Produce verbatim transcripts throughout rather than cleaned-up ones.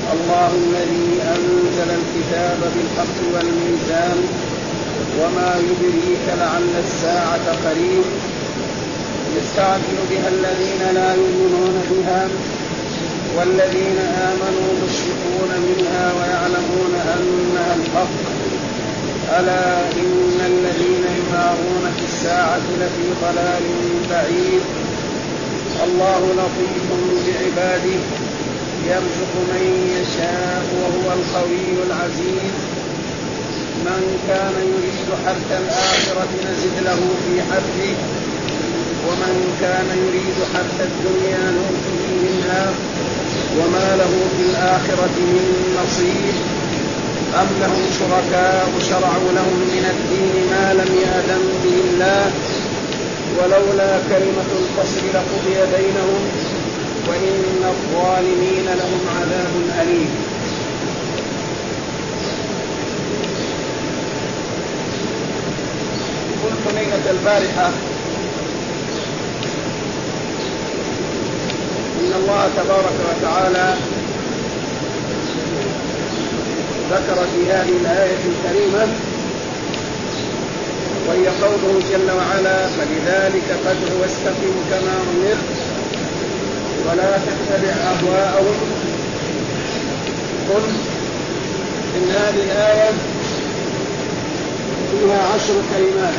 الله الذي أنزل الكتاب بالحق والميزان وما يدريك لعل الساعة قريب يستعجل بها الذين لا يؤمنون بها والذين آمنوا مشفقون منها ويعلمون أنها الحق ألا إن الذين يمارون في الساعة لفي ضلال بعيد الله لطيف بعباده يرزق من يشاء وهو القوي العزيز من كان يريد حرث الآخرة نزد له في حرثه ومن كان يريد حرث الدنيا نؤته منها وما له في الآخرة من نصيب أم لهم شركاء شرعوا لهم من الدين ما لم يأذن به الله ولولا كلمة الفصل لقضي بينهم وإن الظالمين لهم عذاب أليم. قلت ليلة البارحة إن الله تبارك وتعالى ذكر في هذه الآية الكريمة وهي قوله جل وعلا فلذلك فادع واستقم كما أمرت ولا تتبع أهواءهم. قل إن هذه الآية فيها عشر كلمات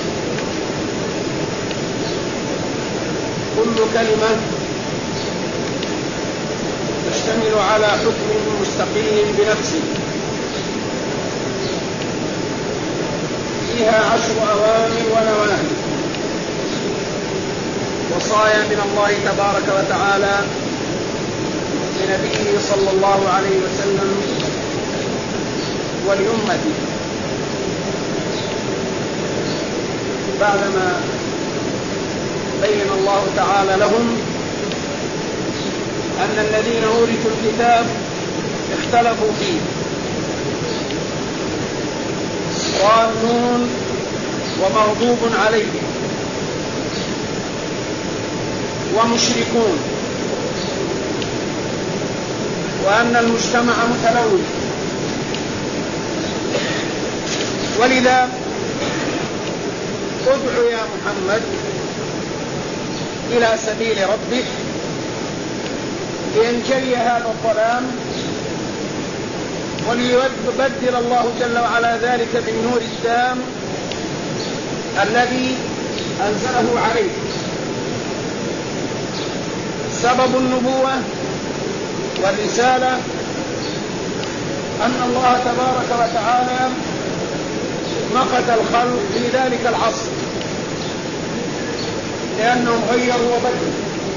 كل كلمة تشتمل على حكم مستقل بنفسه فيها عشر أوامر ونواهي وصايا من الله تبارك وتعالى لنبيه صلى الله عليه وسلم ولأمته بعدما بين الله تعالى لهم أن الذين أورثوا الكتاب اختلفوا فيه ضالون ومغضوب عليهم ومشركون وأن المجتمع متلون ولذا ادع يا محمد إلى سبيل ربك لينجلي هذا الظلام وليبدل الله جل وعلا ذلك بالنور التام الذي أنزله عليه. سبب النبوة والرسالة أن الله تبارك وتعالى مقت الخلق في ذلك العصر لأنهم غيروا وبدلوا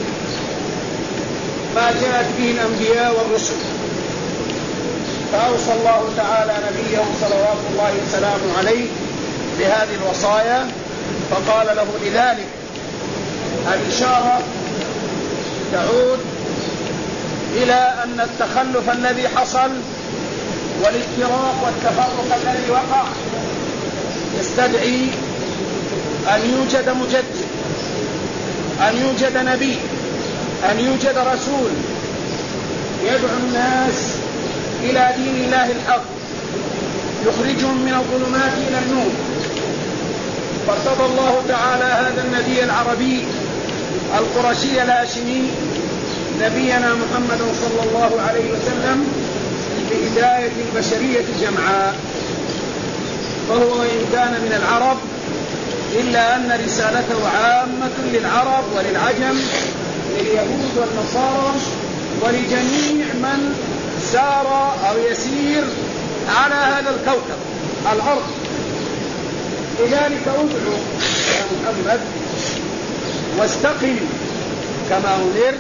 ما جاءت به الأنبياء والرسل فأوصى الله تعالى نبيه صلوات الله وسلامه عليه بهذه الوصايا فقال له لذلك الإشارة تعود إلى أن التخلف الذي حصل والافتراق والتفرق الذي وقع يستدعي أن يوجد مجدد أن يوجد نبي أن يوجد رسول يدعو الناس إلى دين الله الحق يخرجهم من الظلمات إلى النور. فارتضى الله تعالى هذا النبي العربي القرشي الهاشمي نبينا محمد صلى الله عليه وسلم بهداية البشرية جمعاء فهو وإن كان من العرب إلا أن رسالته عامة للعرب وللعجم لليهود والنصارى ولجميع من سار أو يسير على هذا الكوكب الأرض. لذلك ادعو يا محمد واستقم كما أمرت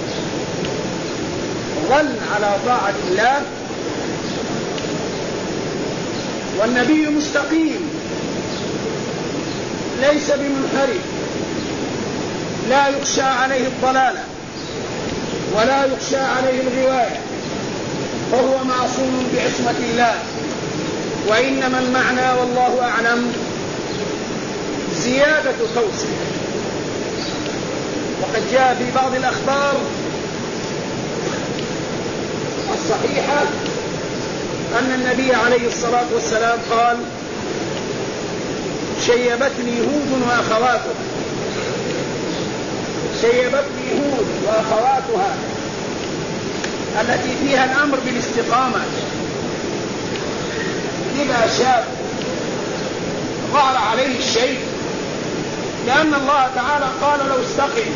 ظل على طاعة الله والنبي مستقيم ليس بمنحرف لا يخشى عليه الضلالة ولا يخشى عليه الغواية فهو معصوم بعصمة الله. وإنما المعنى والله أعلم زيادة توصية. وقد جاء في بعض الأخبار الصحيحة أن النبي عليه الصلاة والسلام قال: شيبتني هود وأخواتها شيبتني هود وأخواتها التي فيها الأمر بالاستقامة. إذا شاب ظهر عليه الشيء، لأن الله تعالى قال: لو استقم.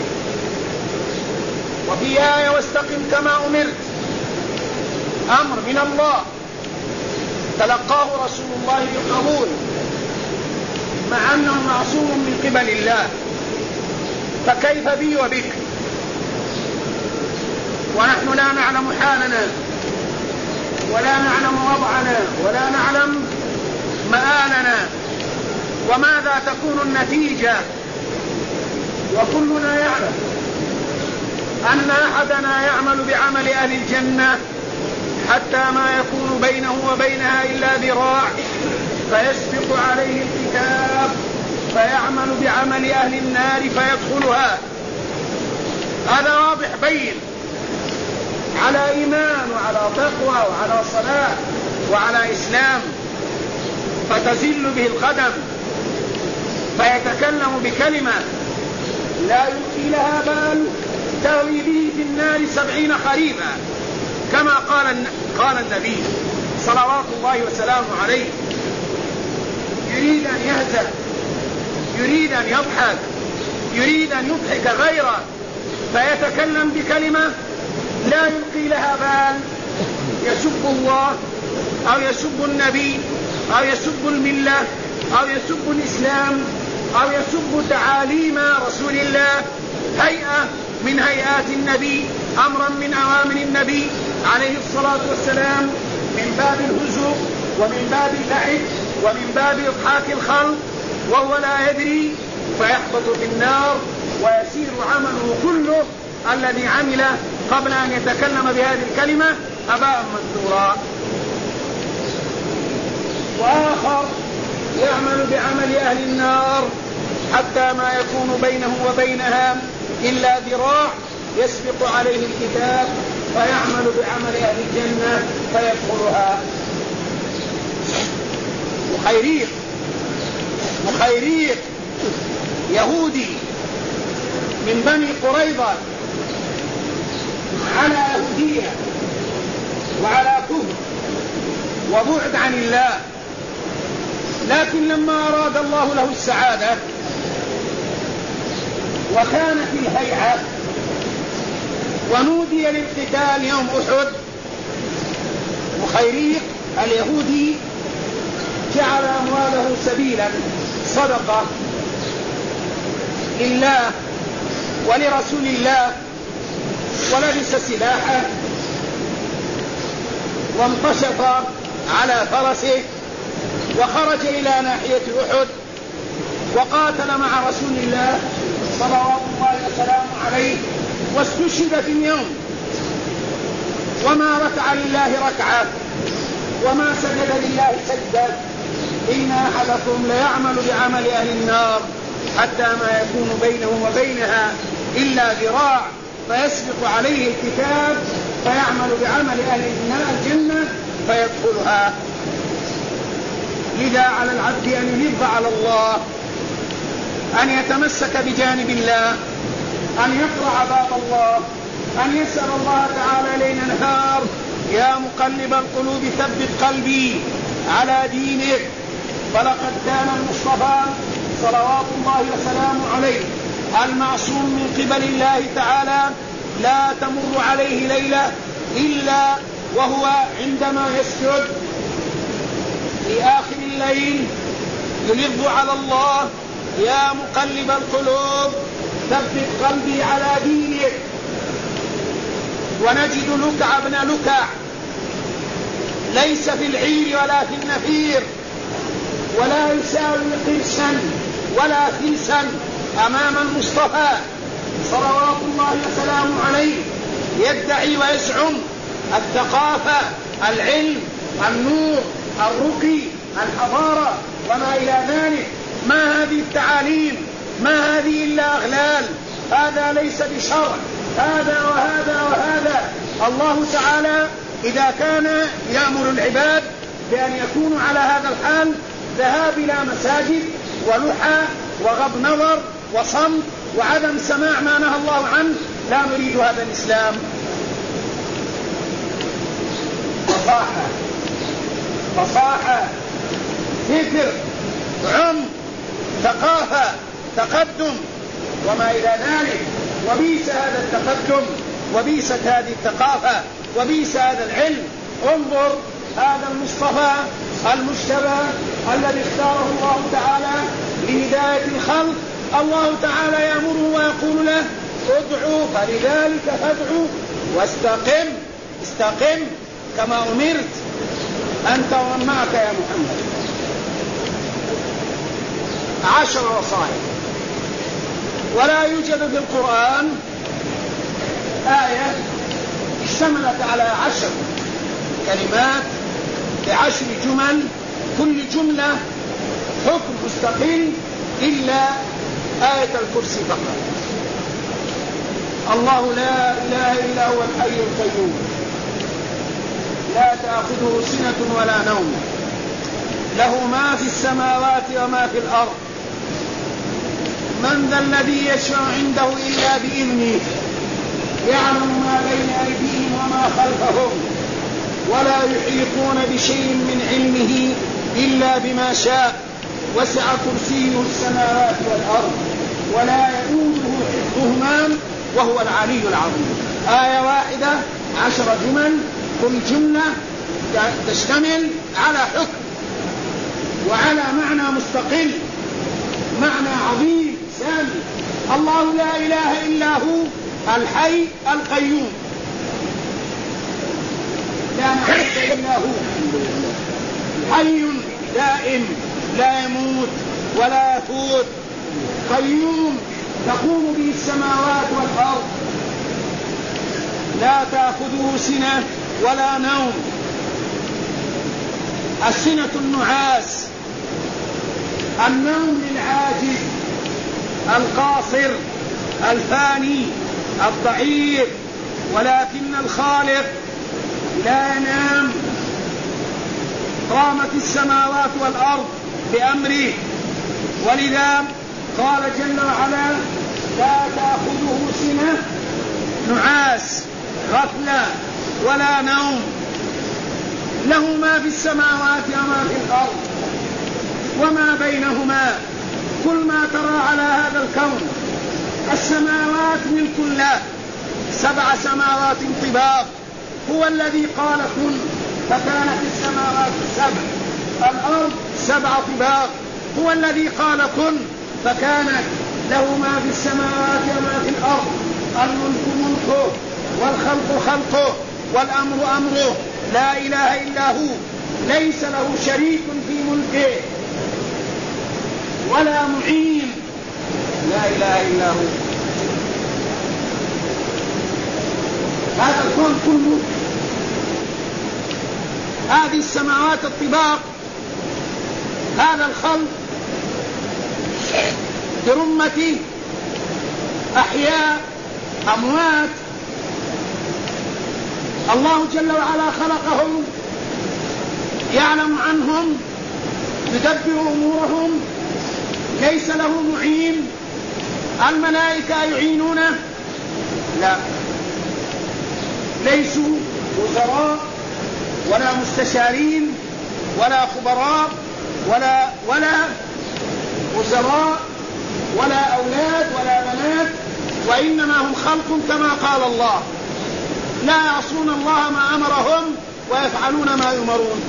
وفي آية: واستقم كما أمرت، أمر من الله تلقاه رسول الله بالقبول، مع أنه معصوم من قبل الله، فكيف بي وبك؟ ونحن لا نعلم حالنا ولا نعلم وضعنا ولا نعلم مآلنا وماذا تكون النتيجة، وكلنا يعلم أن أحدنا يعمل بعمل أهل الجنة حتى ما يكون بينه وبينها إلا ذراع فيسبق عليه الكتاب فيعمل بعمل أهل النار فيدخلها. هذا واضح بين، على إيمان وعلى تقوى وعلى صلاة وعلى إسلام، فتزل به القدم فيتكلم بكلمة لا يلقي لها بال تهوي به في النار سبعين خريفا، كما قال قال النبي صلوات الله وسلامه عليه: يريد أن يهزأ، يريد أن يضحك، يريد أن يضحك غيره، فيتكلم بكلمة لا يلقي لها بال، يسب الله أو يسب النبي أو يسب الملة أو يسب الإسلام أو يسب تعاليم رسول الله، هيئة من هيئات النبي، أمرا من أوامر النبي عليه الصلاة والسلام، من باب الهزوء ومن باب اللعب ومن باب إضحاك الخلق، وهو لا يدري فيحبط في النار ويسير عمله كله الذي عمله قبل أن يتكلم بهذه الكلمة أباء منثورا. وآخر يعمل بعمل أهل النار حتى ما يكون بينه وبينها إلا ذراع يسبق عليه الكتاب فيعمل بعمل أهل الجنة فيدخلها. مخيريق مخيريق يهودي من بني قريظة على يهودية وعلى كفر وبعد عن الله، لكن لما أراد الله له السعادة وكان في الهيعة ونودي للقتال يوم أحد، مخيريق اليهودي جعل أمواله سبيلا صدقة لله ولرسول الله، ولبس سلاحه وانتشط على فرسه وخرج إلى ناحية أحد وقاتل مع رسول الله صلوات الله وسلامه عليه، واستشهد في اليوم، وما ركع لله ركعة وما سجد لله سجدة. إن أحدكم ليعمل بعمل أهل النار حتى ما يكون بينه وبينها إلا ذراع فيسبق عليه الكتاب فيعمل بعمل أهل الجنة فيدخلها. لذا على العبد أن يلظ على الله، أن يتمسك بجانب الله، أن يقرع باب الله، أن يسأل الله تعالى ليل نهار: يا مقلب القلوب ثبت قلبي على دينك. فلقد كان المصطفى صلوات الله وسلامه عليه المعصوم من قبل الله تعالى لا تمر عليه ليلة إلا وهو عندما يسجد في آخر الليل يلظ على الله: يا مقلب القلوب ثبت قلبي على دينك. ونجد لكع بن لكع ليس في العير ولا في النفير ولا يساوي قرسا ولا خلسا أمام المصطفى صلوات الله وسلامه عليه، يدعي ويزعم الثقافة، العلم، النور، الرقي، الحضارة وما إلى ذلك. ما هذه التعاليم؟ ما هذه إلا أغلال. هذا ليس بشرع، هذا وهذا وهذا. الله تعالى إذا كان يأمر العباد بأن يكونوا على هذا الحال، ذهاب إلى مساجد ولحى وغض نظر وصمت وعدم سماع ما نهى الله عنه، لا نريد هذا الإسلام. فصاحة فصاحة فكر عمق ثقافة تقدم وما إلى ذلك، وبيس هذا التقدم وبيست هذه الثقافة وبيس هذا العلم. انظر هذا المصطفى المجتبى الذي اختاره الله تعالى لهداية الخلق، الله تعالى يأمره ويقول له ادعو فلذلك فادعو واستقم، استقم كما أمرت أنت ومن معك يا محمد. عشر وصايا، ولا يوجد في القرآن آية اشتملت على عشر كلمات بعشر جمل، كل جملة حكم مستقل إلا آية الكرسي فقط. الله لا إله إلا هو الحي القيوم لا تأخذه سنة ولا نوم، له ما في السماوات وما في الأرض، من ذا الذي يشفع عنده إلا بإذنه، يعلم ما بين أيديهم وما خلفهم، ولا يحيطون بشيء من علمه إلا بما شاء، وسع كرسيه السماوات والأرض ولا يؤوده حفظهما وهو العلي العظيم. آية واحدة عشر جمل، كل جملة تشتمل على حكم وعلى معنى مستقل، معنى عظيم سامي. الله لا إله إلا هو الحي القيوم، لا معبود إلا هو، حي دائم لا يموت ولا يفوت، قيوم تقوم به السماوات والأرض، لا تأخذه سنة ولا نوم. السنة النعاس، النوم للعاجز القاصر الفاني الضعيف، ولكن الخالق لا ينام. قامت السماوات والأرض بأمره، ولذا قال جل وعلا لا تأخذه سنة نعاس غفلة ولا نوم، له ما في السماوات وما في الأرض وما بينهما. كل ما ترى على هذا الكون السماوات ملك الله، سبع سماوات طباق، هو الذي قال كن فكانت السماوات السبع، الأرض سبع طباق، هو الذي قال كن فكانت، له ما في السماوات وما في الأرض، الملك ملكه والخلق خلقه والأمر أمره، لا إله إلا هو، ليس له شريك في ملكه ولا معين، لا إله إلا هو. هذا الكون كله، هذه السماوات الطباق، هذا الخلق برمة أحياء أموات، الله جل وعلا خلقهم، يعلم عنهم، يدبر أمورهم، ليس له معين. الملائكة يعينونه؟ لا، ليسوا وزراء ولا مستشارين ولا خبراء ولا ولا وزراء ولا أولاد ولا بنات، وإنما هم خلق كما قال الله، لا يعصون الله ما أمرهم ويفعلون ما يؤمرون.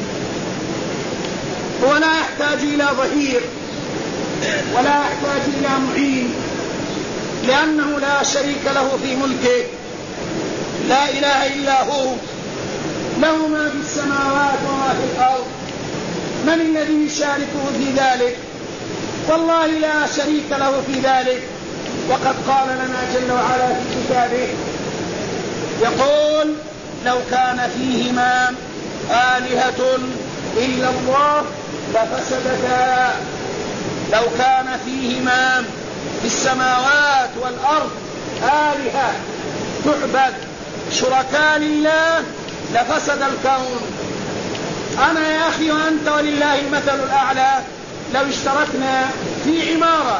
هو لا يحتاج إلى ظهير ولا يحتاج إلى معين، لأنه لا شريك له في ملكه، لا إله إلا هو، له ما في السماوات وما في الأرض. من الذي يشاركه في ذلك؟ والله لا شريك له في ذلك. وقد قال لنا جل وعلا في كتابه، يقول لو كان فيهما آلهة إلا الله لفسدتا، لو كان فيهما في السماوات والأرض آلهة تعبد شركاء لله لفسد الكون. أنا يا أخي وأنت ولله المثل الأعلى لو اشتركنا في عمارة،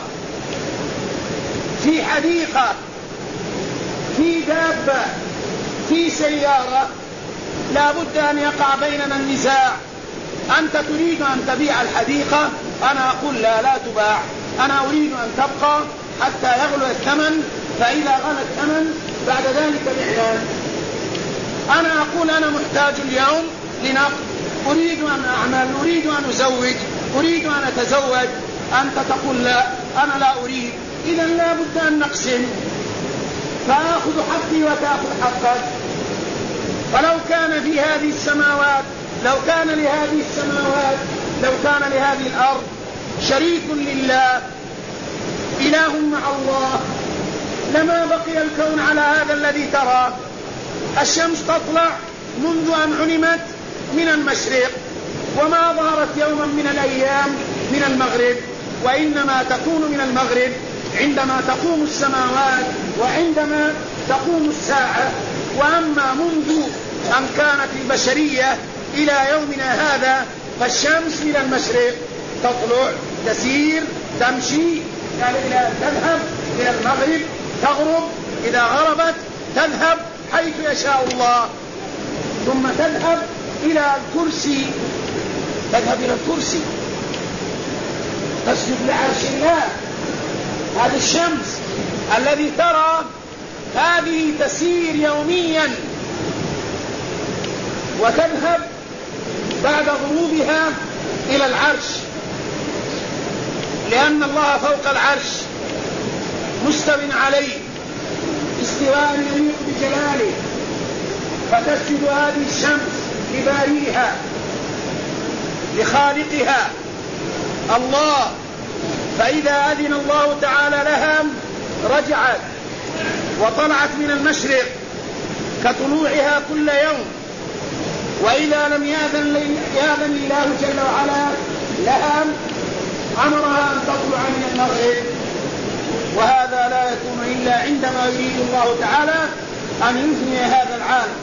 في حديقة، في دابة، في سيارة، لا بد أن يقع بيننا النزاع. أنت تريد أن تبيع الحديقة، أنا أقول لا لا تباع، أنا أريد أن تبقى حتى يغلو الثمن، فإذا غلى الثمن بعد ذلك الإعلان. أنا أقول أنا محتاج اليوم لنقد، أريد أن أعمل، أريد أن أزوج، أريد أن أتزوج، أنت تقول لا أنا لا أريد، إذا لا بد أن نقسم، فأخذ حقي وتأخذ حقك. فلو كان في هذه السماوات، لو كان لهذه السماوات، لو كان لهذه الأرض شريك لله، إله مع الله، لما بقي الكون على هذا الذي ترى. الشمس تطلع منذ أن علمت من المشرق، وما ظهرت يوما من الأيام من المغرب، وإنما تكون من المغرب عندما تقوم السماوات وعندما تقوم الساعة. وأما منذ أن كانت البشرية إلى يومنا هذا فالشمس من المشرق تطلع، تسير، تمشي، تذهب إلى المغرب، تغرب، إذا غربت تذهب حيث يشاء الله، ثم تذهب إلى الكرسي، تذهب إلى الكرسي تسجد لعرش الله. هذه الشمس الذي ترى هذه تسير يوميا وتذهب بعد غروبها إلى العرش، لأن الله فوق العرش مستو عليه استواء يليق بجلاله، فتسجد هذه الشمس لباريها لخالقها الله. فإذا أذن الله تعالى لها رجعت وطلعت من المشرق كطلوعها كل يوم، وإذا لم يأذن يأذن الله جل وعلا لها أمرها أن تطلع من المغرب. وهذا لا يكون إلا عندما يريد الله تعالى أن يفني هذا العالم.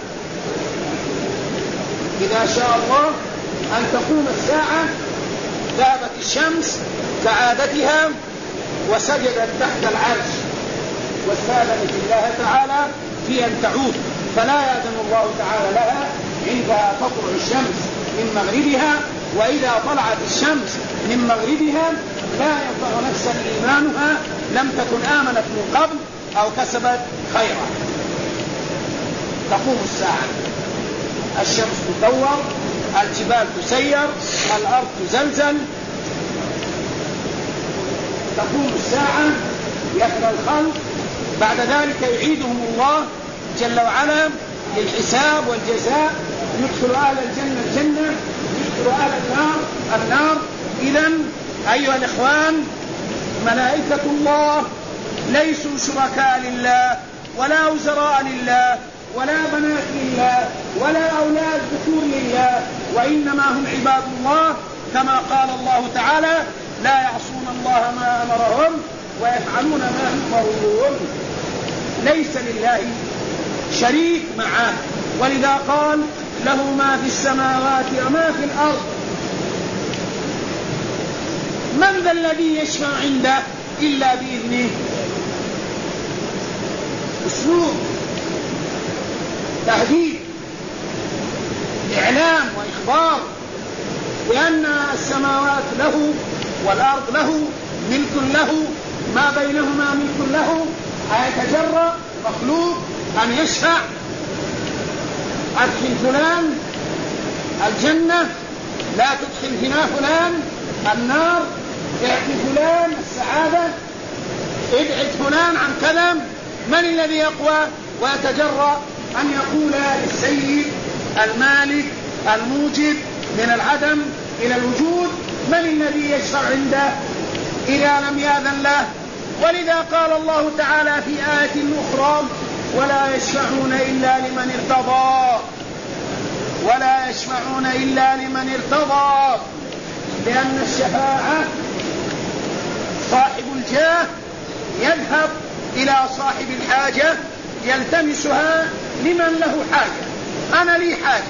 إذا شاء الله أن تقوم الساعة ذهبت الشمس كعادتها وسجدت تحت العرش واستأذنت الله تعالى في أن تعود، فلا يأذن الله تعالى لها عندها تطلع الشمس من مغربها. وإذا طلعت الشمس من مغربها لا ينفع نفسا إيمانها لم تكن آمنت من قبل أو كسبت خيرا. تقوم الساعة، الشمس تدور، الجبال تسير، الأرض تزلزل، تقوم الساعة، يفنى الخلق، بعد ذلك يعيدهم الله جل وعلا للحساب والجزاء، يدخل أهل الجنة الجنة، يدخل أهل النار النار. إذن أيها الإخوان، ملائكة الله ليسوا شركاء لله ولا وزراء لله ولا بنات لله ولا أولاد ذكور لله، وإنما هم عباد الله، كما قال الله تعالى: لا يعصون الله ما أمرهم ويفعلون ما يؤمرون. ليس لله شريك معه، ولذا قال: له ما في السماوات وما في الأرض. من ذا الذي يشفع عنده إلا بإذنه؟ أسلوب تهديد، إعلام وإخبار بأن السماوات له والأرض له، ملك له، ما بينهما ملك له. أيتجرأ مخلوق أن يشفع؟ أدخل فلان الجنة، لا تدخل هنا فلان النار، اعطي فلان السعادة، ابعد فلان عن كذا. من الذي يقوى ويتجرأ أن يقول للسيد المالك الموجب من العدم إلى الوجود؟ من الذي يشفع عنده إذا لم يأذن له؟ ولذا قال الله تعالى في آية أخرى: ولا يشفعون إلا لمن ارتضى، ولا يشفعون إلا لمن ارتضى، لأن الشفاعة صاحب الجاه يذهب إلى صاحب الحاجة يلتمسها لمن له حاجة، أنا لي حاجة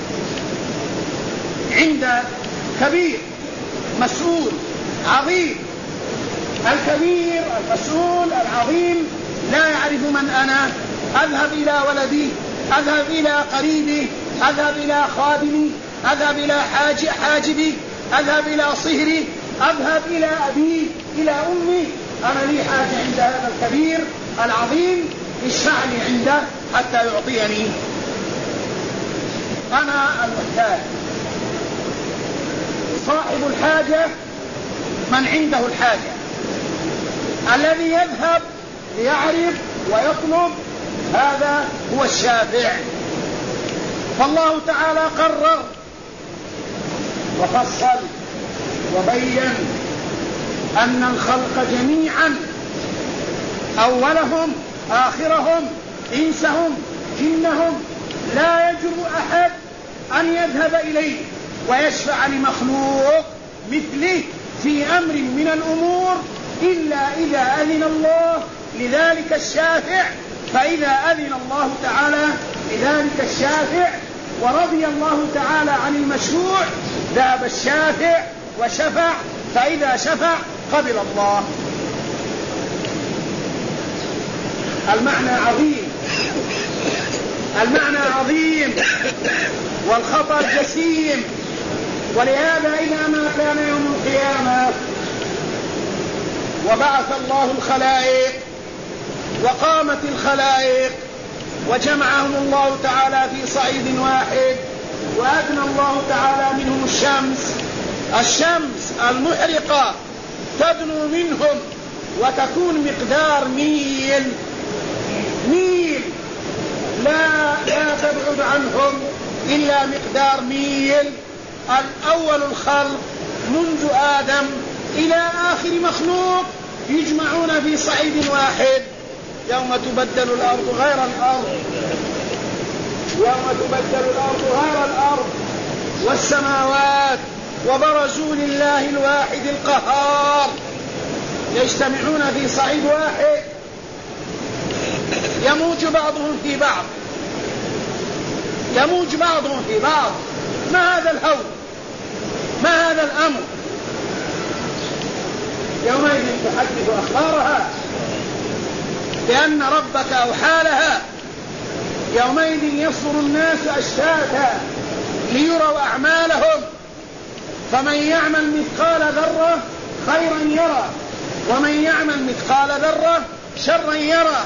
عند كبير مسؤول عظيم، الكبير المسؤول العظيم لا يعرف من أنا، أذهب إلى ولدي، أذهب إلى قريبي، أذهب إلى خادمي، أذهب إلى حاج حاجبي، أذهب إلى صهري، أذهب إلى أبي، إلى أمي. أنا لي حاجة عند هذا الكبير العظيم، اشفع لي عنده حتى يعطيني. أنا المحتاج. صاحب الحاجة من عنده الحاجة، الذي يذهب ليعرف ويطلب، هذا هو الشافع. فالله تعالى قرر وفصل وبين أن الخلق جميعا أولهم آخرهم إنسهم جنهم لا يجرؤ أحد أن يذهب إليه ويشفع لمخلوق مثله في أمر من الأمور إلا إذا أذن الله لذلك الشافع. فإذا أذن الله تعالى لذلك الشافع ورضي الله تعالى عن المشروع، ذهب الشافع وشفع، فإذا شفع قبل الله. المعنى عظيم، المعنى عظيم والخطر جسيم. ولهذا إذا ما كان يوم القيامة وبعث الله الخلائق وقامت الخلائق وجمعهم الله تعالى في صعيد واحد وأدنى الله تعالى منهم الشمس، الشمس المحرقة تدنو منهم وتكون مقدار ميل ميل لا لا تبعد عنهم إلا مقدار ميل. الأول الخلق منذ آدم إلى آخر مخلوق يجمعون في صعيد واحد. يوم تبدل الأرض غير الأرض، يوم تبدل الأرض غير الأرض والسماوات وبرزوا لله الواحد القهار، يجتمعون في صعيد واحد يموج بعضهم في بعض، يموج بعضهم في بعض. ما هذا الهول؟ ما هذا الأمر؟ يومئذ تحدث أخبارها لأن ربك أوحى لها. يومئذ يصدر الناس أشتاتا ليروا أعمالهم، فمن يعمل مثقال ذرة خيرا يرى ومن يعمل مثقال ذرة شرا يرى.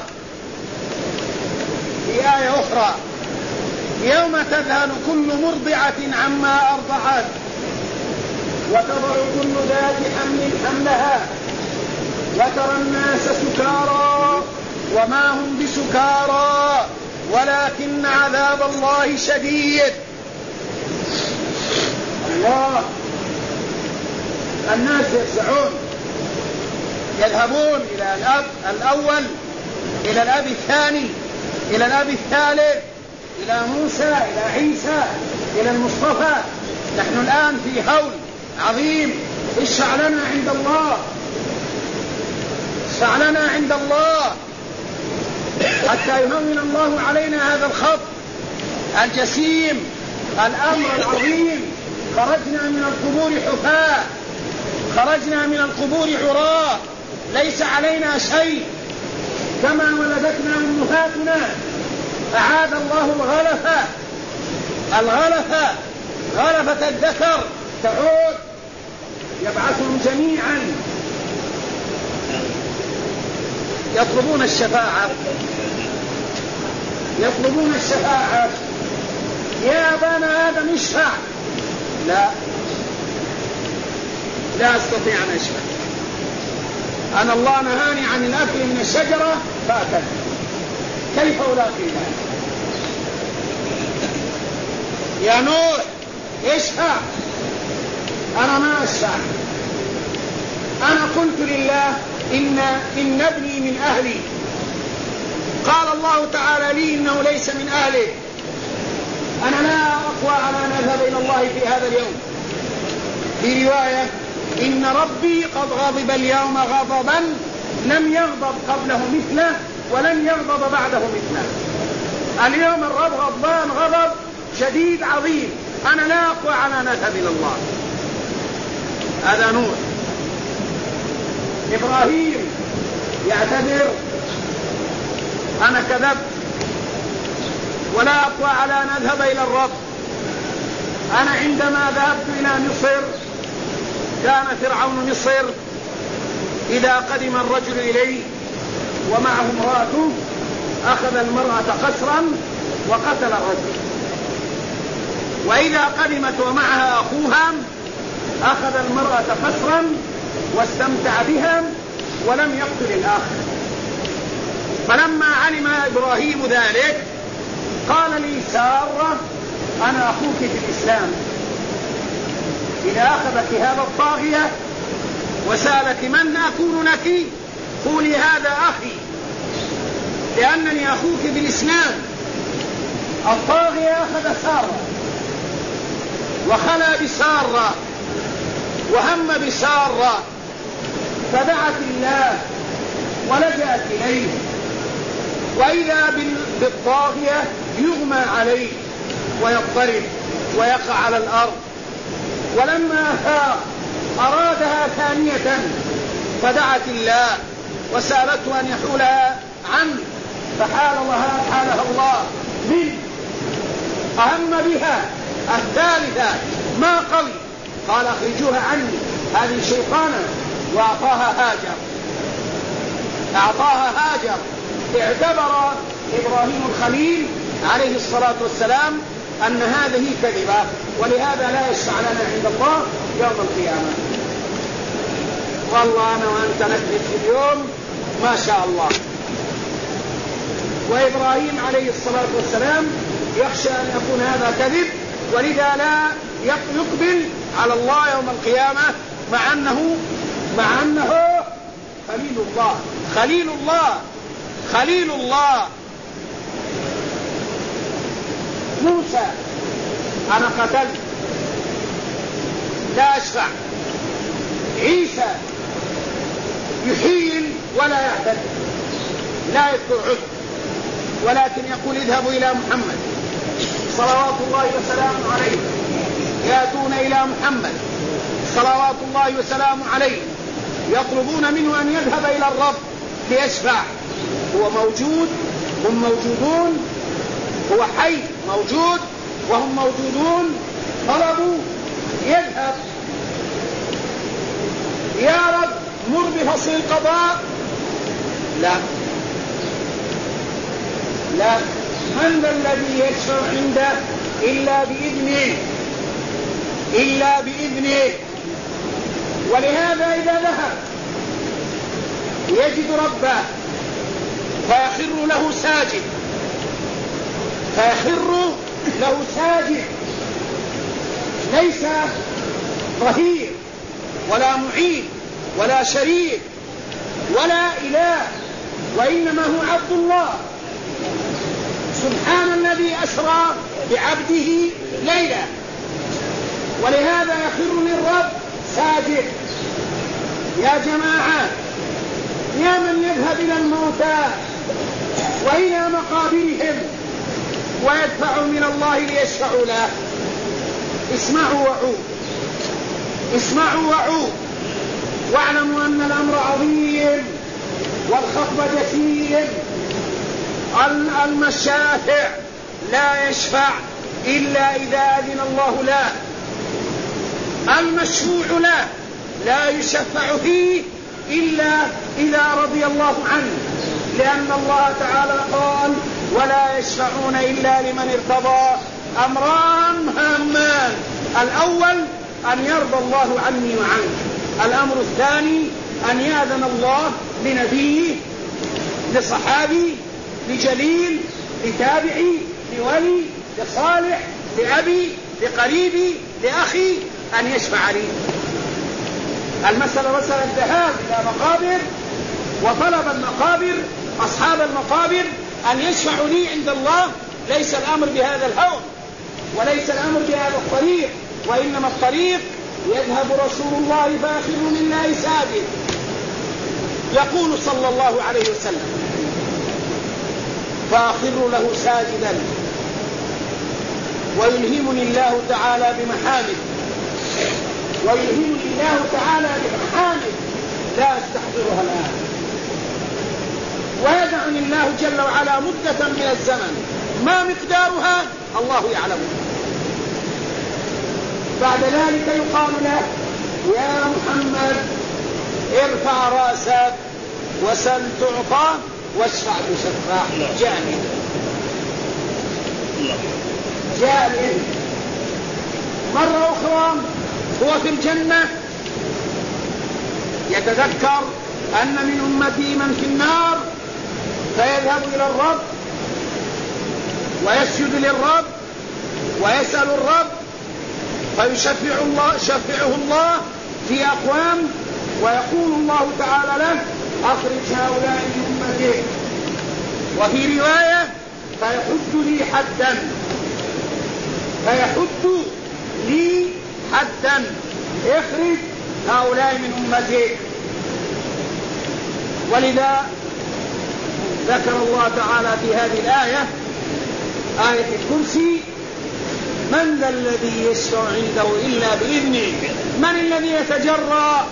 في آية أخرى يوم تذهل كل مرضعة عما أرضعت وتضع كل ذات حمل حملها وترى الناس سكارى وما هم بسكارى ولكن عذاب الله شديد. الله، الناس يفزعون، يذهبون إلى الأب الأول، إلى الأب الثاني، إلى الأب الثالث، إلى موسى، إلى عيسى، إلى المصطفى. نحن الآن في هول عظيم. اشفع لنا عند الله، اشفع لنا عند الله حتى يهون الله علينا هذا الخط الجسيم، الأمر العظيم. خرجنا من القبور حفاة، خرجنا من القبور عراة، ليس علينا شيء، كما ولدتنا أمهاتنا. أعاد الله الغلفة، الغلفة غلفة الذكر تعود، يبعثهم جميعا يطلبون الشفاعة، يطلبون الشفاعة. يا أبانا آدم اشفع. لا، لا أستطيع أن أشفع، أنا الله نهاني عن الأكل من الشجرة فأكل، كيف ألاقي الله؟ يا نوح اشفع. أنا ما أشفع، أنا قلت لله إن, إن ابني من أهلي، قال الله تعالى لي إنه ليس من أهله. أنا لا أقوى على أن أذهب إلى الله في هذا اليوم. في رواية إن ربي قد غضب اليوم غضبا لم يغضب قبله مثله ولن يغضب بعده مثله. اليوم الرب غضبان غضب شديد عظيم، أنا لا أقوى على أن أذهب إلى الله. هذا نوح. إبراهيم يعتذر: أنا كذبت ولا أقوى على أن أذهب إلى الرب. أنا عندما ذهبت إلى مصر كان فرعون مصر إذا قدم الرجل إليه ومعه امرأته أخذ المرأة قسرا وقتل الرجل، وإذا قدمت ومعها أخوها أخذ المرأة قسرا واستمتع بها ولم يقتل الآخر. فلما علم إبراهيم ذلك قال لي سارة: أنا أخوك في الإسلام. إذا أخذك هذا الطاغية وسألك من أكون لك قولي هذا أخي، لأنني أخوك في الإسلام. الطاغية أخذ سارة وخلى بسارة وهم بسارة، فدعت الله ولجأت إليه، وإذا بالطاغية يغمى عليه ويضطرب ويقع على الأرض. ولما أفاق أرادها ثانية فدعت الله وسألته أن يحولها عنه، فحال الله حالها الله منه. أهم بها الثالثة ما قوي، قال: أخرجوها عني، هذه شيطانة. وأعطاها هاجر أعطاها هاجر اعتبر إبراهيم الخليل عليه الصلاة والسلام أن هذه كذبة، ولهذا لا يشفع لنا عند الله يوم القيامة. والله أنا وأنت نكذب في اليوم ما شاء الله. وإبراهيم عليه الصلاة والسلام يخشى أن يكون هذا كذب، ولذا لا يقبل على الله يوم القيامة، مع أنه مع أنه خليل الله خليل الله خليل الله. موسى: أنا قتلت لا أشفع. عيسى يحيل ولا يعتد، لا يذكر عذر، ولكن يقول: اذهبوا إلى محمد صلوات الله وسلامه عليه، يأتون إلى محمد صلوات الله وسلامه عليه يطلبون منه أن يذهب إلى الرب ليشفع. هو موجود، هم موجودون، هو حي موجود وهم موجودون. طلبوا يذهب: يا رب مر بفصل القضاء. لا لا من ذا الذي يشفع عنده إلا بإذنه إلا بإذنه. ولهذا إذا ذهب يجد ربه فيخر له ساجد فيخر له ساجد ليس ظهير ولا معين ولا شريك ولا إله، وإنما هو عبد الله. سبحان الذي أسرى بعبده ليلا. ولهذا يخر للرب ساجد. يا جماعة، يا من يذهب إلى الموتى وإلى مقابرهم ويدفع من الله ليشفعوا له، اسمعوا وعوا اسمعوا وعوا واعلموا أن الأمر عظيم والخطب جسيم. المشافع لا يشفع إلا إذا أذن الله له، المشفوع له لا يشفع فيه إلا إذا رضي الله عنه، لأن الله تعالى قال: ولا يشفعون إلا لمن ارتضى. أمران هامان: الأول أن يرضى الله عني وعنك، الأمر الثاني أن يأذن الله لنبيه، لصحابي، لجليل، لتابعي، لولي، لصالح، لأبي، لقريبي، لأخي، أن يشفع لي. المسألة مسألة الذهاب إلى مقابر وطلب المقابر، أصحاب المقابر أن يشفعوا لي عند الله. ليس الأمر بهذا الهون وليس الأمر بهذا الطريق، وإنما الطريق يذهب رسول الله فآخر لله ساجد. يقول صلى الله عليه وسلم: فآخر له ساجدا ويلهمني الله تعالى بمحامد ويلهمني الله تعالى بمحامد لا أستحضرها الآن، ويدعني الله جل وعلا مدة من الزمن ما مقدارها الله يعلمها. بعد ذلك يقال له يا محمد ارفع رأسك وسل تعطى واشفع تشفع. جانب جانب مرة أخرى هو في الجنة يتذكر أن من أمتي من في النار، فيذهب إلى الرب ويسجد للرب ويسأل الرب فيشفع الله شفعه الله في أقوام، ويقول الله تعالى له أخرج هؤلاء من أمتك. وفي رواية فيحد لي حدا فيحد لي حدا اخرج هؤلاء من أمتك. ولذا ذكر الله تعالى في هذه الآية آية الكرسي من ذا الذي يشفع عنده إلا بإذنه. من الذي يتجرأ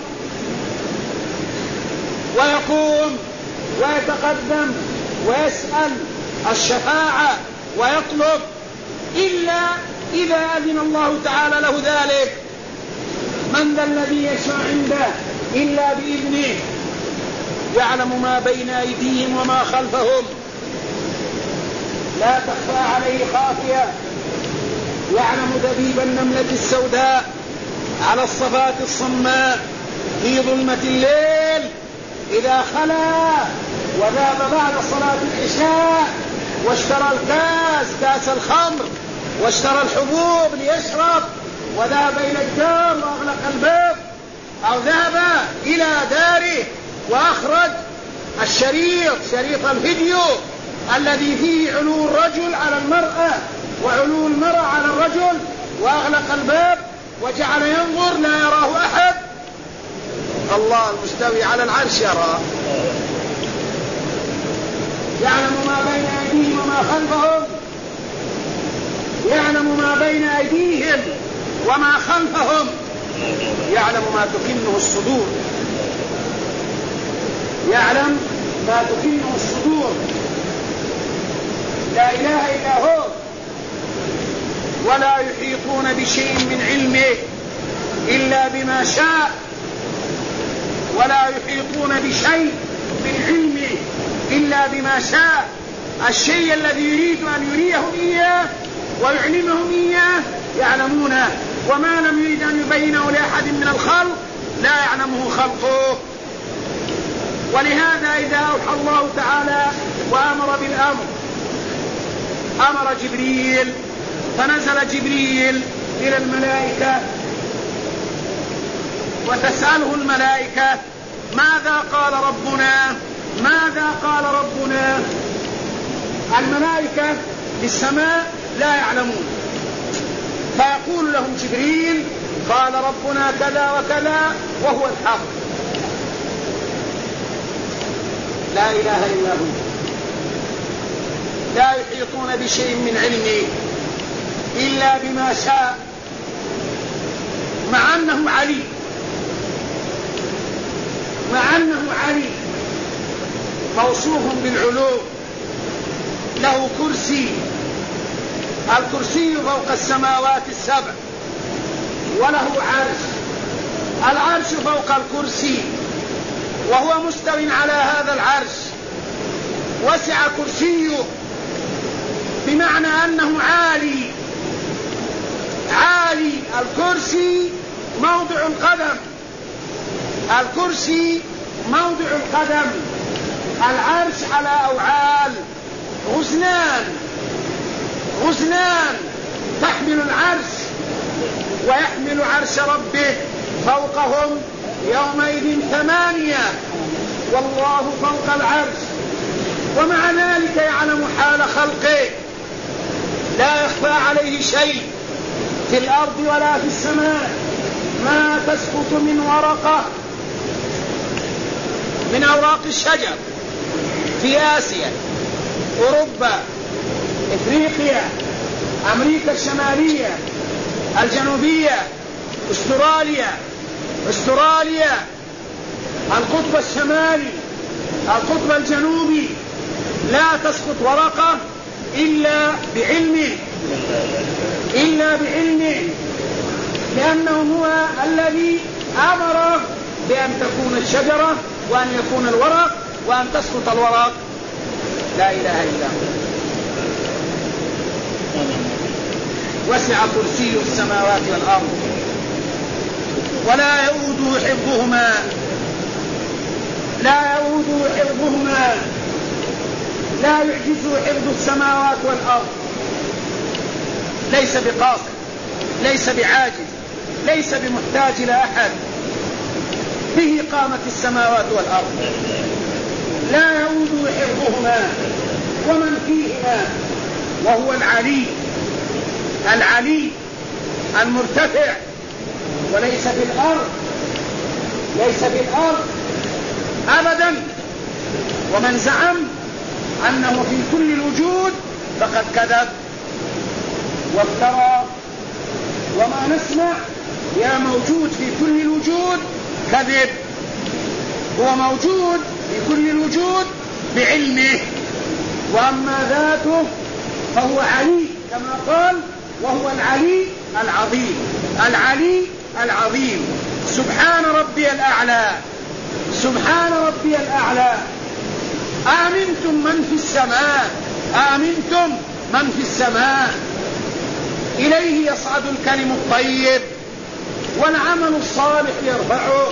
ويقوم ويتقدم ويسأل الشفاعة ويطلب إلا إذا أذن الله تعالى له ذلك؟ من ذا الذي يشفع عنده إلا بإذنه يعلم ما بين أيديهم وما خلفهم لا تخفى عليه خافية، يعلم دبيب النملة السوداء على الصفات الصماء في ظلمة الليل إذا خلا وذهب بعد صلاة العشاء واشترى الكاس كاس الخمر واشترى الحبوب ليشرب وذهب إلى الدار وأغلق الباب، أو ذهب إلى داره وأخرج الشريط شريط الفيديو الذي فيه علو الرجل على المرأة وعلو المرأة على الرجل وأغلق الباب وجعل ينظر لا يراه أحد، الله المستوي على العرش يرى، يعلم ما بين أيديهم وما خلفهم، يعلم ما بين أيديهم وما خلفهم، يعلم ما تكنه الصدور، يعلم ما تكنه الصدور، لا إله إلا هو. ولا يحيطون بشيء من علمه إلا بما شاء، ولا يحيطون بشيء من علمه إلا بما شاء. الشيء الذي يريد أن يريهم إياه ويعلمهم إياه يعلمونه، وما لم يريد أن يبينه لأحد من الخلق لا يعلمه خلقه. ولهذا إذا أوحى الله تعالى وأمر بالأمر أمر جبريل، فنزل جبريل إلى الملائكة وتسأله الملائكة ماذا قال ربنا ماذا قال ربنا. الملائكة بالسماء لا يعلمون، فيقول لهم جبريل قال ربنا كذا وكذا وهو الحق. لا إله إلا هو. لا يحيطون بشيء من علمه إلا بما شاء، مع أنه علي مع أنه علي موصوف بالعلو، له كرسي، الكرسي فوق السماوات السبع، وله عرش، العرش فوق الكرسي، وهو مستو على هذا العرش، وسع كرسيه بمعنى أنه عالي عالي. الكرسي موضع القدم، الكرسي موضع القدم، العرش على أوعال غزلان غزلان تحمل العرش ويحمل عرش ربه فوقهم يومئذ ثمانية، والله فوق العرش. ومع ذلك يعلم حال خلقه، لا يخفى عليه شيء في الأرض ولا في السماء، ما تسقط من ورقة من أوراق الشجر في آسيا، أوروبا، إفريقيا، أمريكا الشمالية، الجنوبية، أستراليا، أستراليا، القطب الشمالي، القطب الجنوبي، لا تسقط ورقة إلا بعلمه، إلا بعلمه، لأنه هو الذي أمر بأن تكون الشجرة وأن يكون الورق وأن تسقط الورق. لا إله إلا هو. وسع كرسي السماوات والأرض ولا يؤوده حفظهما، لا يؤوده حفظهما، لا يعجزه حفظ السماوات والأرض. ليس بقاصر، ليس بعاجز، ليس بمحتاج إلى أحد، به قامت السماوات والأرض. لا يؤوده حفظهما ومن فيهما، وهو العلي، العلي المرتفع، وليس في الأرض، ليس في الأرض أبدا. ومن زعم أنه في كل الوجود فقد كذب وافترى. وما نسمع يا موجود في كل الوجود كذب، هو موجود في كل الوجود بعلمه. وأما ذاته فهو علي كما قال، وهو العلي العظيم، العلي العظيم. سبحان ربي الأعلى، سبحان ربي الأعلى. آمنتم من في السماء، آمنتم من في السماء، إليه يصعد الكلم الطيب والعمل الصالح يرفعه.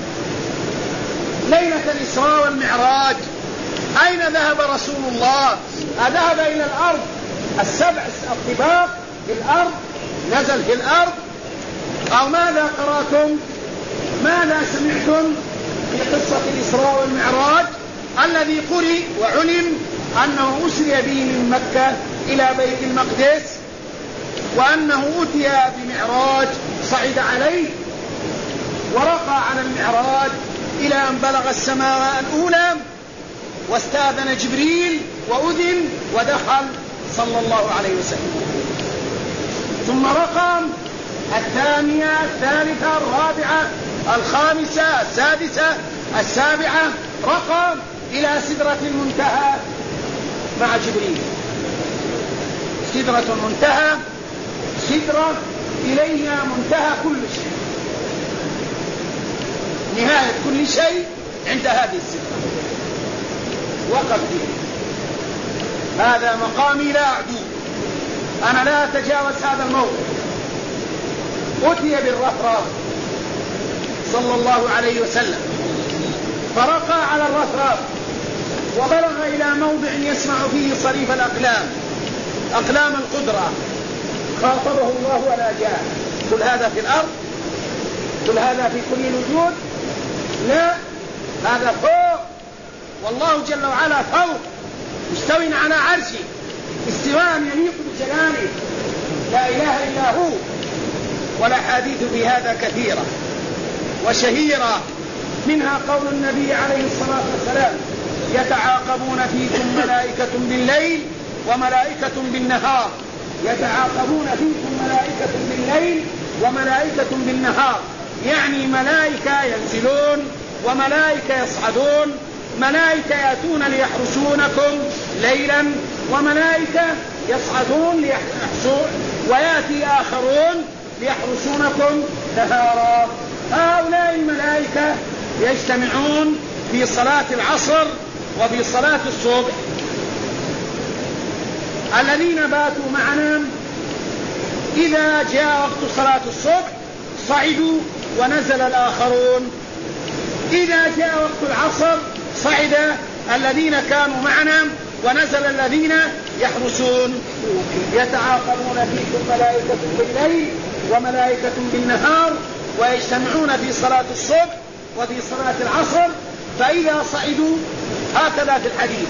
ليلة الإسراء والمعراج أين ذهب رسول الله؟ أذهب إلى الأرض السبع الطباق في الأرض، نزل في الأرض، أو ماذا قرأتم؟ ماذا سمعتم في قصة الإسراء والمعراج الذي قرئ وعلم أنه أسري به من مكة إلى بيت المقدس، وأنه أتي بمعراج صعد عليه ورقى على المعراج إلى أن بلغ السماء الأولى، واستأذن جبريل وأذن ودخل صلى الله عليه وسلم. ثم رقى الثانية، الثالثة، الرابعة، الخامسة، السادسة، السابعة، رقى إلى سدرة المنتهى مع جبريل. سدرة المنتهى، سدرة إليها منتهى كل شيء، نهاية كل شيء عند هذه السدرة. وقف فيه. هذا مقامي لا أعدو، أنا لا أتجاوز هذا الموقف. أتي بالرفرف صلى الله عليه وسلم، فرقى على الرفرف وبلغ إلى موضع يسمع فيه صريف الأقلام، أقلام القدرة. خاطبه الله ولا جاء. كل هذا في الأرض، كل هذا في كل الوجود؟ لا، هذا فوق، والله جل وعلا فوق مستو على عرشه استواء يليق بجلاله، لا إله إلا هو. والأحاديث في هذا كثيرة وشهيرة، منها قول النبي عليه الصلاة والسلام: يتعاقبون فيكم ملائكة بالليل وملائكة بالنهار، يتعاقبون فيكم ملائكة بالليل وملائكة بالنهار، يعني ملائكة ينزلون وملائكة يصعدون، ملائكة يأتون ليحرسونكم ليلا وملائكة يصعدون ليحرسون، ويأتي آخرون ليحرسونكم نهارا. هؤلاء الملائكة يجتمعون في صلاة العصر وفي صلاة الصبح. الذين باتوا معنا إذا جاء وقت صلاة الصبح صعدوا ونزل الآخرون، إذا جاء وقت العصر صعد الذين كانوا معنا ونزل الذين يحرسون. يتعاقبون فيكم ملائكة بالليل وملائكة بالنهار، ويجتمعون في صلاة الصبح وفي صلاة العصر. فإذا صعدوا هكذا في الحديث: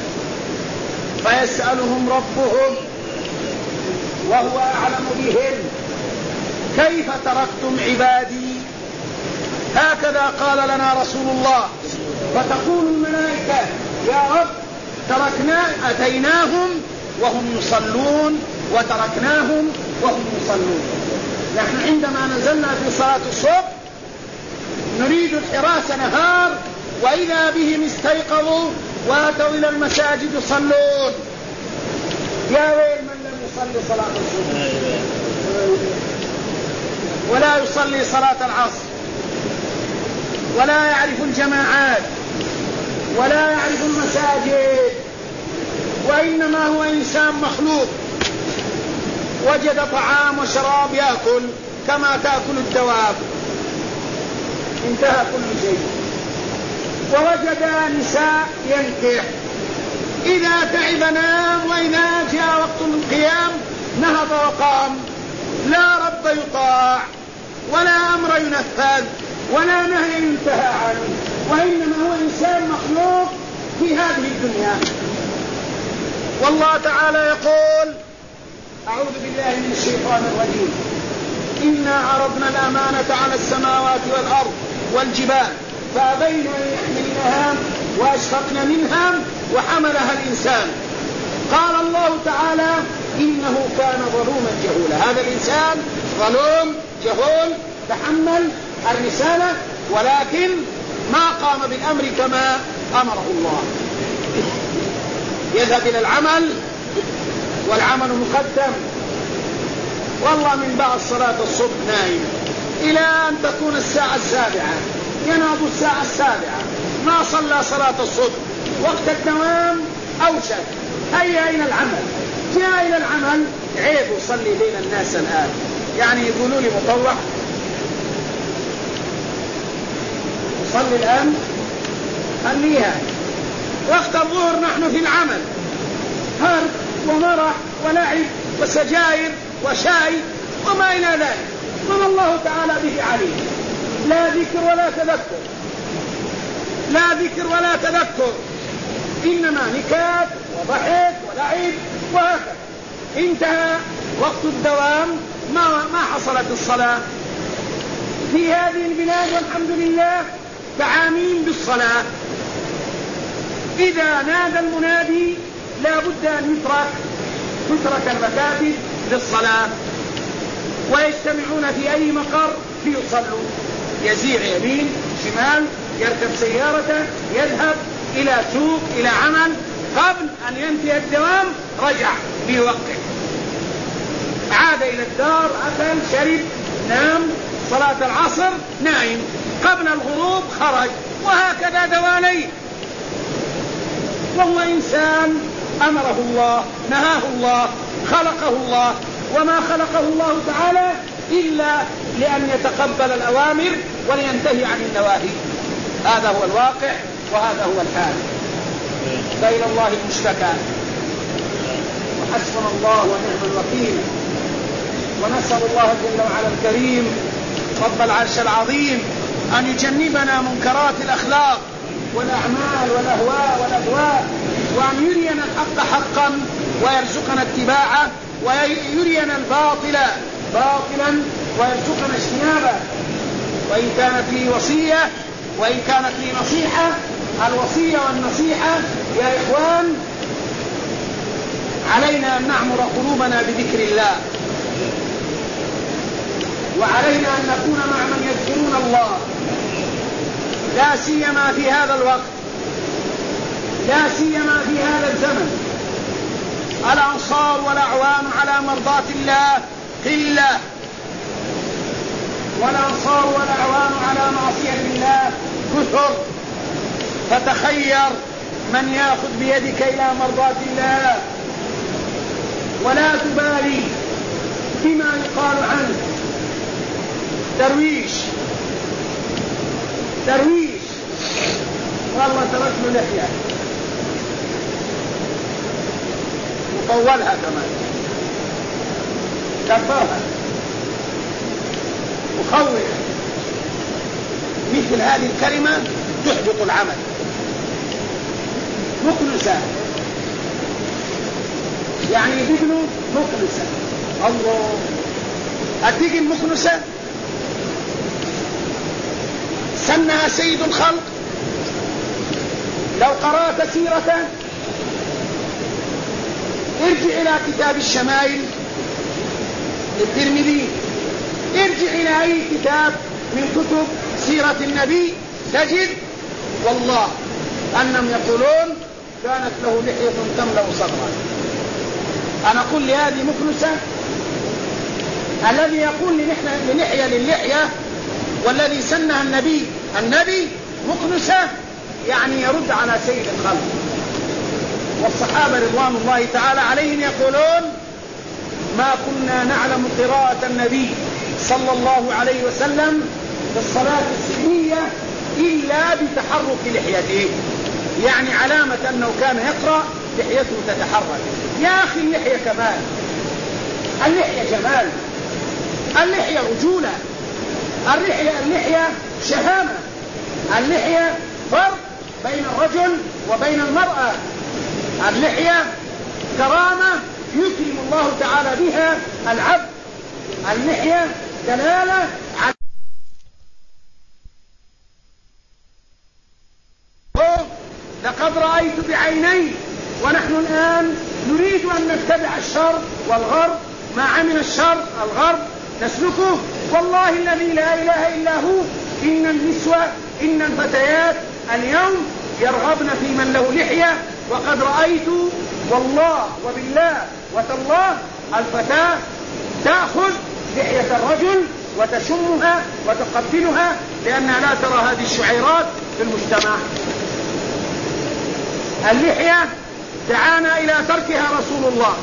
فيسألهم ربهم وهو أعلم بهم كيف تركتم عبادي، هكذا قال لنا رسول الله. فتقول الملائكة: يا رب تركنا، أتيناهم وهم يصلون وتركناهم وهم يصلون. نحن عندما نزلنا في صلاة الصبح نريد الحراسة نهار، وإذا بهم استيقظوا واتوا إلى المساجد يصلون. يا ويل من لم يصلي صلاة الصبح ولا يصلي صلاة العصر ولا يعرف الجماعات ولا يعرف المساجد، وإنما هو إنسان مخلوق وجد طعام وشراب يأكل كما تأكل الدواب، انتهى كل شيء. ووجد نساء ينكح، إذا تعب نام، وإذا جاء وقت القيام نهض وقام. لا رب يطاع ولا أمر ينفذ ولا نهي ينتهى عنه، وإنما هو إنسان مخلوق في هذه الدنيا. والله تعالى يقول: أعوذ بالله من الشيطان الرجيم: إنا عرضنا الأمانة على السماوات والأرض والجبال فأبين أن يحملنها وأشفقن منها وحملها الإنسان. قال الله تعالى: إنه كان ظلوما جهولا. هذا الإنسان ظلوم جهول، تحمل الرسالة ولكن ما قام بالأمر كما أمره الله. يذهب إلى العمل والعمل مقدم، والله من بعد صلاة الصبح نايم إلى أن تكون الساعة السابعة، ينهض الساعة السابعة ما صلى صلاة الصبح، وقت الدوام أوشك، هيا إلى العمل. جاء إلى العمل، عيب يصلي بين الناس الآن، يعني يقولوا لي مطوع صلي الآن، خليها وقت الظهر نحن في العمل، هرب ومرح ولعب وسجاير وشاي وما إلى ذلك، وما الله تعالى به عليه. لا ذكر ولا تذكر، لا ذكر ولا تذكر، إنما نكات وضحك ولعب وهكذا. انتهى وقت الدوام، ما ما حصلت الصلاة. في هذه البلاد والحمد لله تعامين بالصلاة، إذا نادى المنادي لا بد أن يترك تترك المكاتب للصلاة، ويجتمعون في أي مقر ليصلوا. يزيع يمين شمال، يركب سيارته، يذهب إلى سوق إلى عمل، قبل أن ينتهي الدوام رجع ليوقف، عاد إلى الدار، أكل شرب نام، صلاة العصر نايم، قبل الغروب خرج، وهكذا دوالي. وهو إنسان أمره الله، نهاه الله، خلقه الله، وما خلقه الله تعالى إلا لأن يتقبل الأوامر ولينتهي عن النواهي. هذا هو الواقع وهذا هو الحال. فإلى الله المشتكى، وحسبنا الله ونعم الوكيل. ونسأل الله جل وعلا الكريم رب العرش العظيم أن يجنبنا منكرات الأخلاق والأعمال والأهواء والأهواء، وأن يرينا الحق حقا ويرزقنا اتباعه، ويرينا الباطل باطلا ويرزقنا اجتنابه. وإن كانت لي وصية وإن كانت لي نصيحة، الوصية والنصيحة يا إخوان علينا أن نعمر قلوبنا بذكر الله، وعلينا أن نكون مع من يذكرون الله، لا سيما في هذا الوقت، لا سيما في هذا الزمن. الأنصار والأعوان على مرضاة الله قلة، والأنصار والأعوان على معصية الله كثر. فتخير من يأخذ بيدك إلى مرضاة الله، ولا تبالي بما يقال عنه. درويش درويش والله ترك له لحية وطولها كمان، كبرها وخوف. مثل هذه الكلمة تحبط العمل. مكنسة يعني ابنه مكنسة. الله أديك المكنسة سماها سيد الخلق. لو قرأت سيرته ارجع إلى كتاب الشمائل للترمذي. ارجع إلى أي كتاب من كتب سيرة النبي تجد والله أنهم يقولون كانت له لحية تملأ صدره. أنا أقول لهذه مكنسة. الذي يقول للحية للحية والذي سنها النبي النبي مكنسة يعني يرد على سيد الخلق. والصحابة رضوان الله تعالى عليهم يقولون ما كنا نعلم قراءة النبي صلى الله عليه وسلم في الصلاة السرية إلا بتحرك لحيته، يعني علامة أنه كان يقرأ لحيته تتحرك. يا أخي اللحية كمال، اللحية جمال، اللحية رجولة، اللحية, اللحية شهامة، اللحية فرق بين الرجل وبين المرأة، اللحية كرامة يكرم الله تعالى بها العبد، اللحية دلالة على لقد رأيت بعيني. ونحن الآن نريد أن نتبع الشر والغرب، ما عمل الشر الغرب نسلكه. والله الذي لا إله إلا هو إن النسوة إن الفتيات اليوم يرغبن في من له لحية. وقد رأيت والله وبالله وتالله الفتاة تأخذ لحية الرجل وتشمها وتقبلها لأنها لا ترى هذه الشعيرات في المجتمع. اللحية دعانا إلى تركها رسول الله.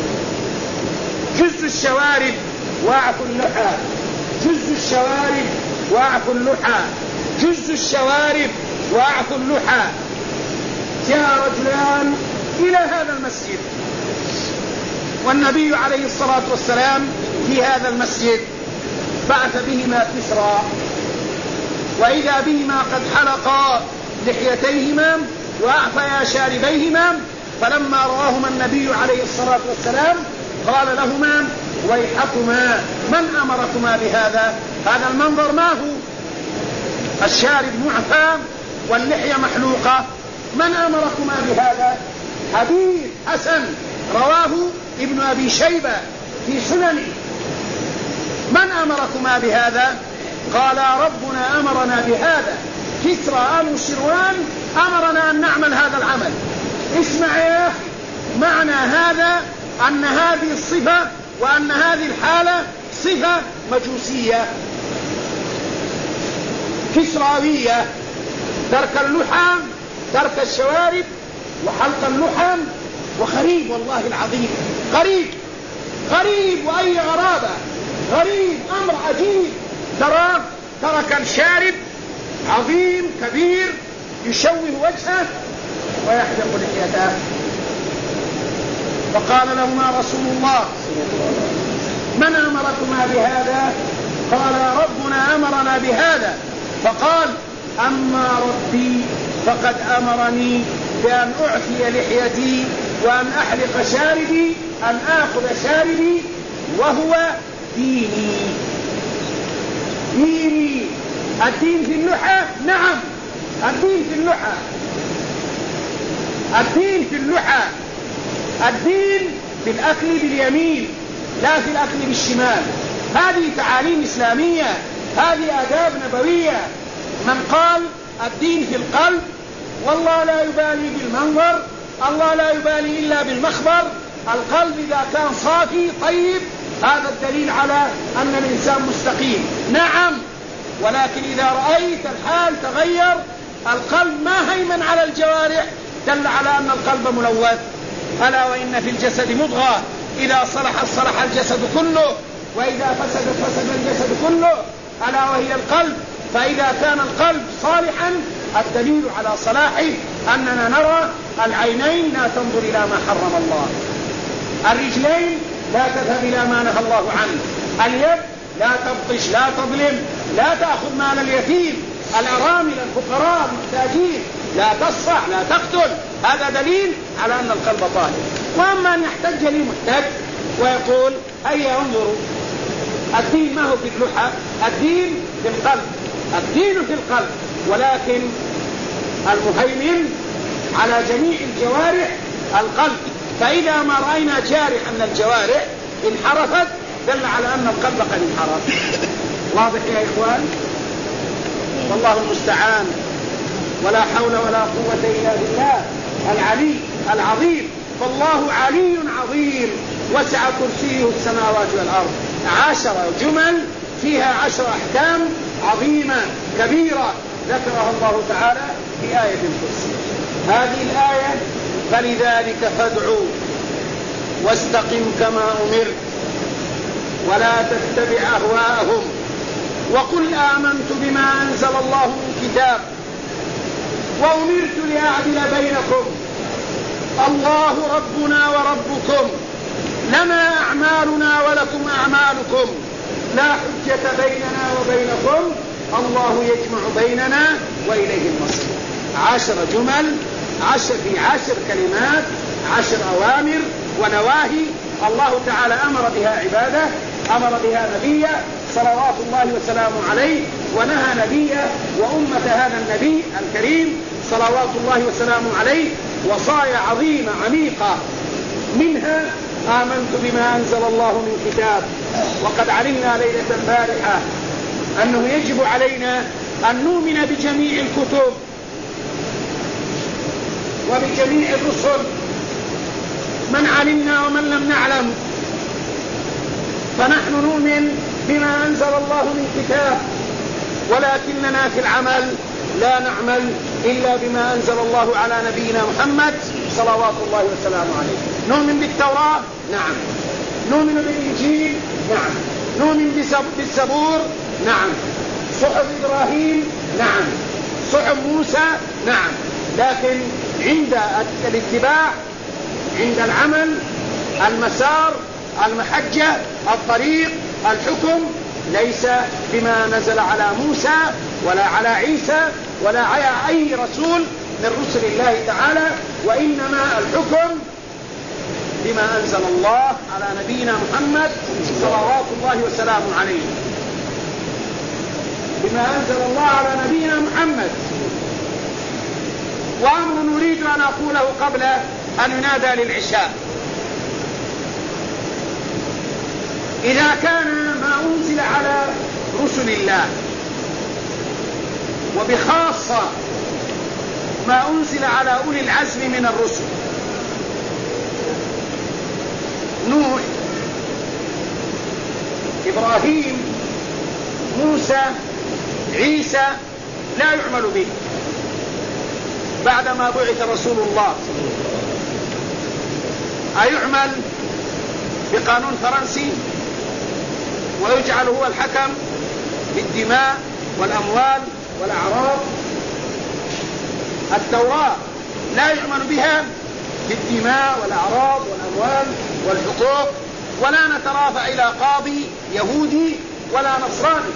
جز الشوارب واعفوا اللحى، جز الشوارب واعفوا اللحى، جز الشوارب واعفوا اللحى. جاء رجلان إلى هذا المسجد والنبي عليه الصلاة والسلام في هذا المسجد بعث بهما كسرى، وإذا بهما قد حلقا لحيتيهما وأعفيا شاربيهما. فلما رآهما النبي عليه الصلاة والسلام قال لهما ويحكما من أمركما بهذا؟ هذا المنظر ما هو؟ الشارب معفى واللحية محلوقة، من أمركما بهذا؟ حديث حسن رواه ابن أبي شيبة في سننه. من أمركما بهذا؟ قال ربنا أمرنا بهذا، كسرى آل شروان أمرنا أن نعمل هذا العمل. اسمع يا أخي، معنى هذا أن هذه الصفة وأن هذه الحالة صفة مجوسية كسراوية، ترك اللحى، ترك الشوارب وحلق اللحى. وغريب والله العظيم، غريب غريب وأي غرابة، غريب أمر عجيب. ترى ترك الشارب عظيم كبير يشوه وجهه ويحلق لحيته. فقال لهما رسول الله من أمركما بهذا؟ قال ربنا أمرنا بهذا. فقال أما ربي فقد أمرني بأن أعفي لحيتي وأن أحلق شاربي، أن آخذ شاربي وهو ديني. ديني الدين في اللحى، نعم الدين في اللحى، الدين في اللحى، الدين في الأكل باليمين لا في الأكل بالشمال. هذه تعاليم إسلامية، هذه آداب نبوية. من قال الدين في القلب والله لا يبالي بالمنظر، الله لا يبالي إلا بالمخبر. القلب إذا كان صافي طيب هذا الدليل على أن الإنسان مستقيم. نعم، ولكن إذا رأيت الحال تغير، القلب ما هيمن على الجوارح، دل على أن القلب ملوث. ألا وإن في الجسد مضغة إذا صلحت صلح الجسد كله وإذا فسدت فسد الجسد كله، ألا وهي القلب. فإذا كان القلب صالحا الدليل على صلاحه أننا نرى العينين لا تنظر إلى ما حرم الله، الرجلين لا تذهب إلى ما نهى الله عنه، اليد لا تبطش لا تظلم لا تأخذ مال اليتيم، الأرامل الفقراء المحتاجين لا تصفع لا تقتل. هذا دليل على أن القلب طاهر. وأما أن يحتج لي محتج ويقول هيا انظروا الدين ما هو في اللحى، الدين في القلب، الدين في القلب، ولكن المهيمن على جميع الجوارح القلب. فإذا ما رأينا جارحا من الجوارح انحرفت دل على أن القلب قد انحرف. واضح يا إخوان؟ والله المستعان، ولا حول ولا قوة إلا بالله العلي العظيم. فالله علي عظيم وسع كرسيه السماوات والأرض. عشر جمل فيها عشر أحكام عظيمة كبيرة ذكرها الله تعالى في آية الكرسي. هذه الآية: فلذلك فادعوا واستقم كما أمرت ولا تتبع أهواءهم وقل آمنت بما أنزل الله من كتاب وأمرت لأعدل بينكم الله ربنا وربكم لنا أعمالنا ولكم أعمالكم لا حجة بيننا وبينكم الله يجمع بيننا وإليه المصير. عشر جمل، عشر في عشر كلمات، عشر أوامر ونواهي الله تعالى أمر بها عباده، أمر بها نبيه صلوات الله وسلامه عليه، ونهى نبيه وأمة هذا النبي الكريم صلوات الله وسلامه عليه وصايا عظيمة عميقة. منها: آمنت بما أنزل الله من كتاب. وقد علمنا ليلة البارحة أنه يجب علينا أن نؤمن بجميع الكتب وبجميع الرسل، من علمنا ومن لم نعلم، فنحن نؤمن بما أنزل الله من كتاب، ولكننا في العمل لا نعمل إلا بما أنزل الله على نبينا محمد صلوات الله وسلامه عليه. نؤمن بالتوراة؟ نعم. نؤمن بالإنجيل؟ نعم. نؤمن بالزبور؟ نعم. صحف إبراهيم؟ نعم. صحف موسى؟ نعم. لكن عند الاتباع، عند العمل، المسار، المحجة، الطريق، الحكم، ليس بما نزل على موسى ولا على عيسى ولا على أي رسول من رسل الله تعالى، وإنما الحكم بما أنزل الله على نبينا محمد صلوات الله وسلامه عليه، بما أنزل الله على نبينا محمد. وأمر نريد أن أقوله قبل أن ينادى للعشاء: إذا كان ما أنزل على رسل الله، وبخاصة ما أنزل على أولي العزم من الرسل، نوح، إبراهيم، موسى، عيسى، لا يعمل به بعدما بعث رسول الله. أيعمل بقانون فرنسي ويجعل هو الحكم بالدماء والأموال والأعراض؟ التوراة لا يعمل بها بالدماء والأعراض والأموال والحقوق، ولا نترافع إلى قاضي يهودي ولا نصراني.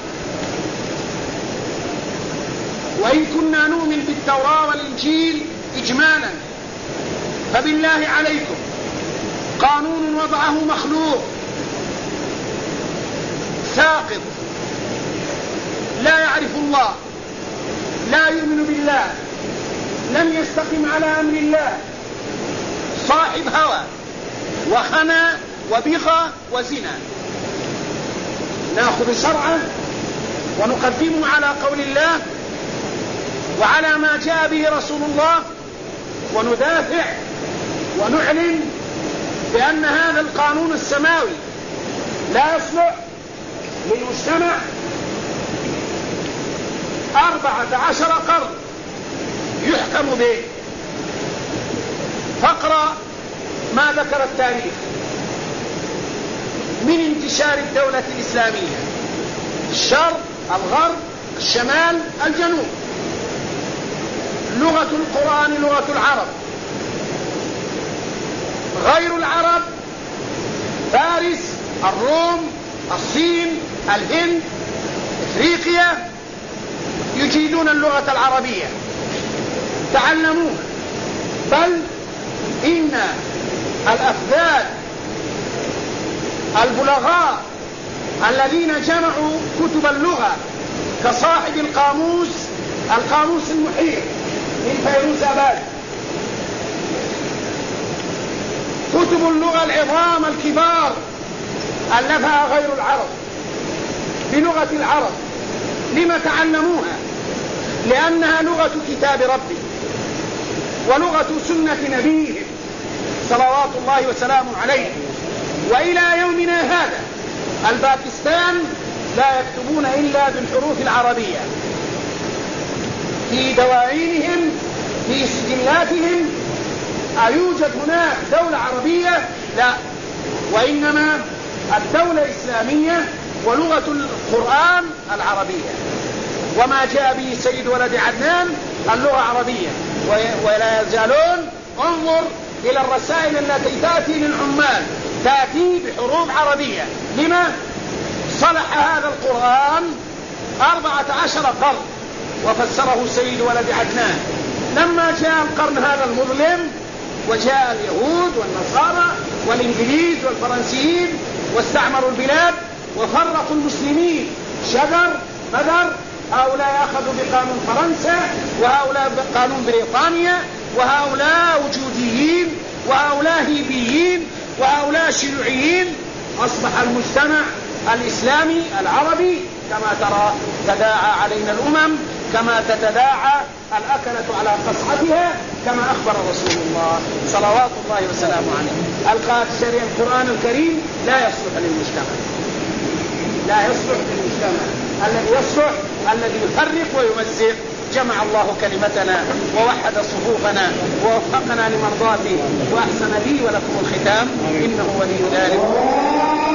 وإن كنا نؤمن بالتوراة والإنجيل إجمالا، فبالله عليكم قانون وضعه مخلوق ساقط، لا يعرف الله، لا يؤمن بالله، لم يستقم على أمر الله، صاحب هوى وخنا وبغى وزنا، نأخذ شرعه ونقدمه على قول الله وعلى ما جاء به رسول الله، وندافع ونعلن بأن هذا القانون السماوي لا يصلح للمجتمع أربعة عشر قرن يحكم به. فاقرأ ما ذكر التاريخ من انتشار الدولة الإسلامية: الشرق، الغرب، الشمال، الجنوب. لغة القرآن لغة العرب، غير العرب فارس، الروم، الصين، الهند، إفريقيا يجيدون اللغة العربية، تعلموها. بل إن الأفذاذ البلغاء الذين جمعوا كتب اللغة كصاحب القاموس القاموس المحيط من فيروزآباد، كتب اللغة العظام الكبار ألفها غير العرب بلغة العرب. لما تعلموها؟ لأنها لغة كتاب ربي ولغة سنة نبيهم صلوات الله وسلامه عليه. وإلى يومنا هذا الباكستان لا يكتبون إلا بالحروف العربية في دواوينهم في سجلاتهم. أيوجد هناك دولة عربية؟ لا، وإنما الدولة الإسلامية ولغة القرآن العربية. وما جاء به سيد ولد عدنان اللغة عربية، ولا يزالون. انظر إلى الرسائل التي تأتي للعمال تأتي بحروف عربية. لما؟ صلح هذا القرآن أربعة عشر قرن وفسره سيد ولد عدنان. لما جاء القرن هذا المظلم وجاء اليهود والنصارى والإنجليز والفرنسيين واستعمروا البلاد وفرقوا المسلمين شجر مدر، هؤلاء أخذوا بقانون فرنسا وهؤلاء بقانون بريطانيا، وهؤلاء وجوديين وهؤلاء هيبيين وهؤلاء شيوعيين. أصبح المجتمع الإسلامي العربي كما ترى تداعى علينا الأمم كما تتداعى الأكلة على قصعتها، كما أخبر رسول الله صلوات الله وسلامه عليه. القرآن القرآن الكريم لا يصلح للمجتمع، لا يصلح للمجتمع. الذي يصلح الذي يفرق ويمزق. جمع الله كلمتنا ووحد صفوفنا ووفقنا لمرضاته وأحسن لي ولكم الختام، إنه ولي ذلك.